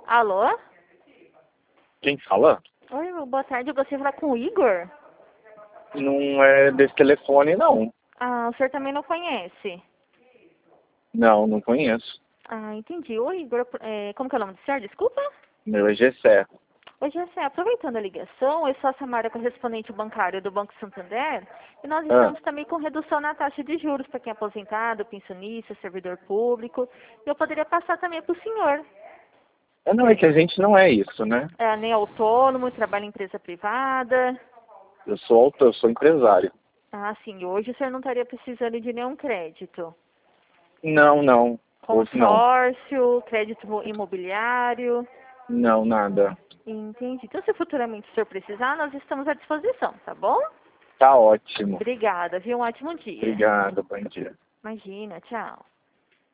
Alô? Quem fala? Oi, boa tarde. Eu gostaria de falar com o Igor. Não é desse telefone, não. Ah, o senhor também não conhece? Não, não conheço. Ah, entendi. Oi, Igor. Como que é o nome do senhor? Desculpa. Meu é Gessé. Oi, Jessé. Aproveitando a ligação, eu sou a Samara, correspondente bancário do Banco Santander, e nós Ah, estamos também com redução na taxa de juros para quem é aposentado, pensionista, servidor público. Eu poderia passar também para o senhor. não, é que a gente não é isso, né? Nem autônomo, trabalha em empresa privada. Eu sou empresário. Ah, sim. Hoje o senhor não estaria precisando de nenhum crédito. Não, não. Hoje não. Consórcio, crédito imobiliário. Não, nada. Entendi. Então, se futuramente o senhor precisar, nós estamos à disposição, tá bom? Tá ótimo. Obrigada, viu? Um ótimo dia. Obrigado, bom dia. Imagina, tchau.